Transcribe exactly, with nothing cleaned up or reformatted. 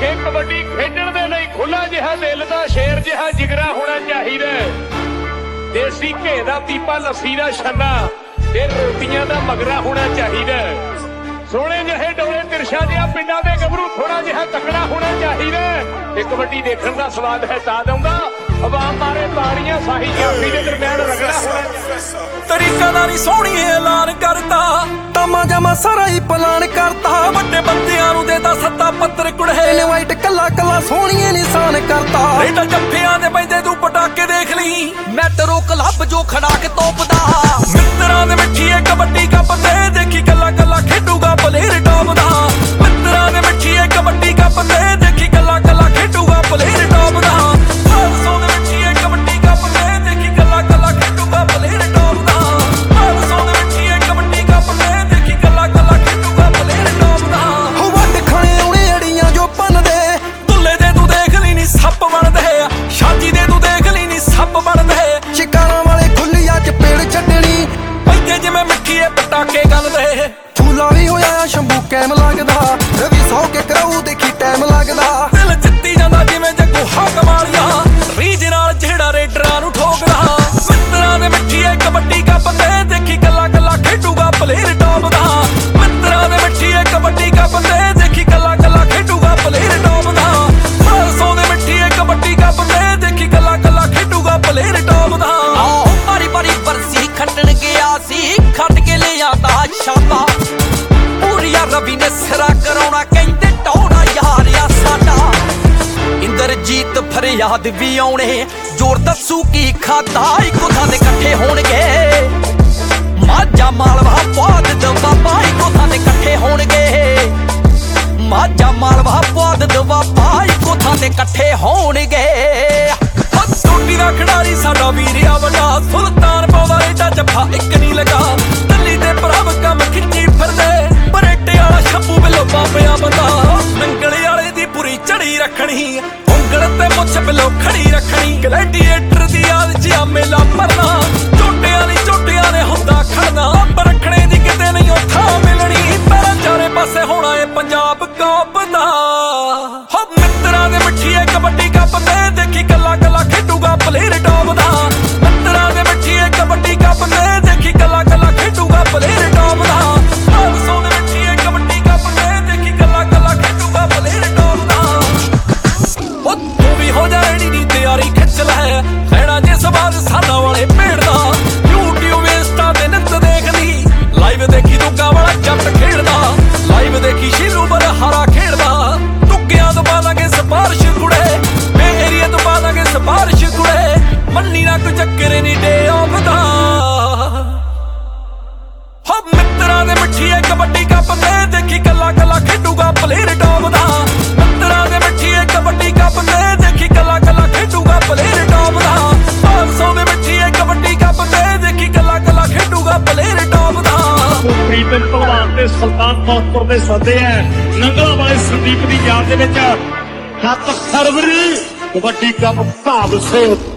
ਆਖੇ ਕਬੱਡੀ ਖੇਡਣ ਦੇ ਲਈ ਖੁੱਲਾ ਜਿਹਾ ਦਿਲ ਦਾ ਸ਼ੇਰ ਜਿਹਾ ਜਿਗਰਾ ਹੋਣਾ ਚਾਹੀਦਾ। ਦੇਸੀ ਘੇ ਦਾ ਪੀਪਾ, ਲੱਸੀ ਦਾ ਛੰਨਾ ਤੇ ਰੋਟੀਆਂ ਦਾ ਮਗਰਾ ਹੋਣਾ ਚਾਹੀਦਾ। ਸੋਹਣੇ ਜਿਹੇ ਡੋਲੇ ਤਿਰਸ਼ਾ ਜਿਹਾ ਪਿੰਡਾਂ ਦੇ ਗੱਭਰੂ ਥੋੜਾ ਜਿਹਾ ਤਕੜਾ ਹੋਣਾ ਚਾਹੀਦਾ। ਤੇ ਕਬੱਡੀ ਦੇਖਣ ਦਾ ਸਵਾਦ ਹੈ ਤਾਂ ਦਊਂਗਾ ਆਵਾਮ ਮਾਰੇ ਤਾੜੀਆਂ, ਸਾਹੀ ਜਾਫੀ ਦੇ ਦਰਮਿਆਨ ਰਗੜਾ ਹੋਣਾ ਚਾਹੀਦਾ। ਤਰੀਕਾ ਦਾ ਨਹੀਂ ਸੋਹਣੀ ਐਲਾਨ ਕਰਤਾ, ਤਾਮਾ ਜਾਮਾ ਸਾਰਾ ਹੀ ਪਲਾਨ ਕਰਤਾ। ਵੱਡੇ ਬੰਦਿਆਂ ਨੂੰ ਦੇਤਾ ਸੱਤਾ ਪੱਤਰ ਕੁੜੇ ਨੇ ਵਾਈਟ ਕੱਲਾ ਕੱਲਾ ਸੋਹਣੀਏ ਨਿਸ਼ਾਨ ਕਰਤਾ। ਰੇਟਾ ਜੱਫਿਆਂ ਦੇ ਪੈਂਦੇ ਤੂੰ ਪਟਾਕੇ ਦੇਖ ਲਈ, ਮੈਟਰੋ ਕਲੱਬ ਜੋ ਖੜਾ ਕੇ ਤੋਪਦਾ। ਮਿੱਤਰਾਂ ਦੇ ਮਿੱਠੀਏ ਕਬੱਡੀ ਕੱਪ ਤੇ ਦੇਖੀ ਕੱਲਾ ਕੱਲਾ ਖੇਡੂਗਾ ਪਲੇਅਰ ਟੌਪ ਦਾ। ਮਿੱਤਰਾਂ ਦੇ ਮਿੱਠੀਏ ਕਬੱਡੀ ਕੱਪ ਤੇ ਦੇਖੀ ਕੱਲਾ ਕੱਲਾ ਖੇਡੂਗਾ ਪਲੇਅਰ ਟੌਪ ਦਾ। ਪੰਜ ਸੌ ਦੇ ਮਿੱਠੀਏ ਕਬੱਡੀ ਕੱਪ ਤੇ ਦੇਖੀ ਕੱਲਾ ਕੱਲਾ ਖੇਡੂਗਾ ਪਲੇਅਰ ਟੌਪ ਦਾ। ਪੰਜ ਸੌ ਦੇ ਮਿੱਠੀਏ ਕਬੱਡੀ ਕੱਪ ਤੇ ਦੇਖੀ ਕੱਲਾ ਕੱਲਾ ਖੇਡੂਗਾ ਪਲੇਅਰ ਟੌਪ ਦਾ। ਹੋ ਵੱਡ ਖਾਣੇ ਆਉਣੇ ਅੜੀਆਂ ਜੋ ਪੰਨਦੇ, ਦੁੱਲੇ ਦੇ ਤੂੰ ਦੇਖ ਲਈ ਨੀ ਸੱਪ ਬਣਦੇ ਆ। ਸ਼ਾਜੀ ਦੇ ਤੂੰ ਦੇਖ ਲਈ ਨੀ ਸੱਪ ਬਣਦੇ। ਸ਼ਿਕਾਰਾਂ ਵਾਲੇ ਖੁੱਲੀਆਂ ਚ ਪੇੜ ਛੱਡਣੀ ਪੈਂਦੇ ਜਿਵੇਂ ਮਿੱਠੀਏ ਪਟਾਕੇ ਗੰਨਦੇ। ਫੂਲਾ ਵੀ ਹੋਇਆ ਸ਼ੰਭੂ ਕੈਮ ਲੱਗਦਾ, ਰਵੀ ਸੌ ਕੇ ਕਰਾਊ ਦੇਖੀ ਟਾਈਮ ਲੱਗਦਾ। ਦਿਲ ਜਿੱਤੀ ਜਾਂਦਾ ਜਿਵੇਂ ਜੱਗੂ ਹਾਕ ਮਾਰੀਆਂ, ਰੀਜ ਨਾਲ ਜਿਹੜਾ ਰੇਡਰਾਂ ਨੂੰ ਠੋਕਦਾ। ਮਿੱਤਰਾਂ ਦੇ ਮਿੱਠੀਏ ਕਬੱਡੀ ਕੱਪ ਤੇ ਦੇਖੀ ਕੱਲਾ ਕੱਲਾ ਖੇਡੂਗਾ ਪਲੇਅਰ ਟੌਪ ਦਾ। ਮਿੱਤਰਾਂ ਦੇ ਮਿੱਠੀਏ ਕਬੱਡੀ ਕੱਪ ਤੇ ਦੇਖੀ ਕੱਲਾ ਕੱਲਾ ਖੇਡੂਗਾ ਪਲੇਅਰ ਟੌਪ ਦਾ। ਪੰਜ ਸੌ ਦੇ ਮਿੱਠੀਏ ਕਬੱਡੀ ਕੱਪ ਤੇ ਦੇਖੀ ਕੱਲਾ ਕੱਲਾ ਖੇਡੂਗਾ ਪਲੇਅਰ ਟੌਪ ਦਾ। ਆਹ ਭਾਰੀ ਭਾਰੀ ਬਰਸੀ ਖੱਟਣ ਗਿਆ ਸੀ, ਖੱਟ ਕੇ ਲਿਆਂਦਾ ਛਾਪਾ। ਪੂਰੀਆ ਰਵੀ ਨੇ ਸਿਰਾ ਕਰਾਉਣਾ ਕਹਿੰਦੇ ਟੌੜਾ ਯਾਰ ਆ ਸਾਡਾ। ਇੰਦਰਜੀਤ ਫਰਿਆਦ ਵੀ ਆਉਣੇ, ਜ਼ੋਰ ਦੱਸੂ ਕੀ ਖਾਦਾ। ਇੱਕੋ ਥਾਂ ਤੇ ਇਕੱਠੇ ਹੋਣਗੇ ਮਾਝਾ ਮਾਲਵਾ ਪੁਆਧ ਦਵਾਬਾ। ਇੱਕੋ ਥਾਂ ਤੇ ਇਕੱਠੇ ਹੋਣਗੇ ਮਾਝਾ ਮਾਲਵਾ ਪੁਆਧ ਦਵਾਬਾ। ਇੱਕੋ ਥਾਂ ਤੇ ਇਕੱਠੇ ਹੋਣਗੇ। ਟੋਟੀ ਦਾ ਖਿਡਾਰੀ ਸਾਡਾ ਵੀਰ ਆ ਵੱਡਾ, ਸੁਲਤਾਨ ਪਾਉਂਦਾ ਰੇਡਾ ਜੱਫਾ ਇੱਕ ਨਹੀਂ ਲਗਾ। ਦਿੱਲੀ ਤੇ ਪ੍ਰਭ ਕੰਮ ਖਿੱਚੀ ਫਿਰਦੇ, ਬਰੇਟੇ ਵਾਲਾ ਸ਼ੰਭੂ ਬਿੱਲੋ ਬਾਬਿਆਂ ਬੰਦਾ। ਨੰਗਲੇ ਵਾਲੇ ਦੀ ਪੂਰੀ ਚੜੀ ਰੱਖਣੀ, ਉਂਗਲ ਤੇ ਮੁੱਛ ਬਿੱਲੋ ਖੜੀ ਰੱਖਣੀ। ਗਲੈਡੀਏਟਰ ਦੀ ਯਾਦ ਚ ਆ ਮੇਲਾ ਭਰਨਾ, ਝੋਟਿਆਂ ਦੀ ਝੋਟਿਆਂ ਨੇ ਹੁੰਦਾ ਖੜਨਾ। ਰੱਖਣੇ ਦੀ ਕਿਤੇ ਨਹੀਂ ਉਹ ਥਾਂ ਮਿਲਣੀ, ਪੈਰਾਂ ਚਾਰੇ ਪਾਸੇ ਹੋਣਾ ਏ ਪੰਜਾਬ ਕਾਂਪਦਾ। ਹੋ ਮਿੱਤਰਾਂ ਦੇ ਮਿੱਠੀਏ ਕਬੱਡੀ ਕੱਪ ਤੇ ਦੇਖੀ ਕੱਲਾ ਕੱਲਾ ਖੇਡੂਗਾ ਪਲੇਅਰ ਟੌਪ ਦਾ। ਮਿੱਤਰਾਂ ਦੇ ਮਿੱਠੀਏ ਕਬੱਡੀ ਕੱਪ ਤੇ ਦੇਖੀ ਕੱਲਾ ਕੱਲਾ ਖੇਡੂਗਾ ਪਲੇਅਰ ਟੌਪ ਦਾ। ਪੰਜ ਸੌ ਦੇ ਮਿੱਠੀਏ ਕਬੱਡੀ ਕੱਪ ਤੇ ਦੇਖੀ ਕੱਲਾ ਕੱਲਾ ਖੇਡੂਗਾ ਪਲੇਅਰ ਟੌਪ ਦਾ। ਉਹ ਤੂੰ ਵੀ ਹੋ ਜਾ ਰੈਡੀ ਦੀ ਤਿਆਰੀ ਖਿੱਚ ਲੈ, ਲੈਣਾ ਜੇ ਸਵਾਦ ਸਾਨਾ ਵਾਲੇ ਭੇੜ ਦਾ। YouTube ਇੰਸਟਾ ਤੇ ਨਿੱਤ ਦੇਖਦੀ, ਲਾਈਵ ਦੇਖੀ ਦੁੱਗਾ ਵਾਲਾ ਜੱਟ ਖੇਡਦਾ। ਲਾਈਵ ਦੇਖੀ ਸ਼ੀਲੂ ਬਰਹਾਰਾ ਖੇਡਦਾ। ਦੁੱਗਿਆਂ ਤੋਂ ਪਾਲਾਂਗੇ ਸਪਾਰਸ਼ ਕੁੜੇ, ਮੇ ਏਰੀਆ ਤੋਂ ਪਾਲਾਂਗੇ ਸਪਾਰਸ਼ ਕੁੜੇ। ਮੰਨੀ ਨਾ ਕੋਈ ਚੱਕਰ ਨੀ ਡੇ ਆਫ ਦਾ। ਹੋ ਮਿੱਤਰਾਂ ਦੇ ਮਿੱਠੀਏ ਕਬੱਡੀ ਕੱਪ ਤੇ ਦੇਖੀ ਕੱਲਾ ਕੱਲਾ ਖੇਡੂਗਾ ਪਲੇਅਰ ਟੌਪ ਦਾ। ਮਿੱਤਰਾਂ ਦੇ ਮਿੱਠੀਏ ਕਬੱਡੀ ਕੱਪ ਤੇ ਦੇਖੀ ਕੱਲਾ ਕੱਲਾ ਖੇਡੂਗਾ ਪਲੇਅਰ ਟੌਪ ਦਾ। ਪੰਜ ਸੌ ਦੇ ਮਿੱਠੀਏ ਕਬੱਡੀ ਕੱਪ ਤੇ ਦੇਖੀ ਕੱਲਾ ਕੱਲਾ ਖੇਡੂਗਾ ਪਲੇਅਰ ਟੌਪ ਦਾ। ਪ੍ਰੀਤਮ ਭਲਵਾਨ ਤੇ ਸੁਲਤਾਨ ਮੌਤਪੁਰ ਦੇ ਸੱਦੇ ਐ ਨੰਗਲਾ ਵਾਲੇ ਸੰਦੀਪ ਦੀ ਯਾਦ ਦੇ ਵਿੱਚ ਸੱਤ ਫਰਵਰੀ ਕਬੱਡੀ ਕੱਪ ਭਾਵ ਸੇ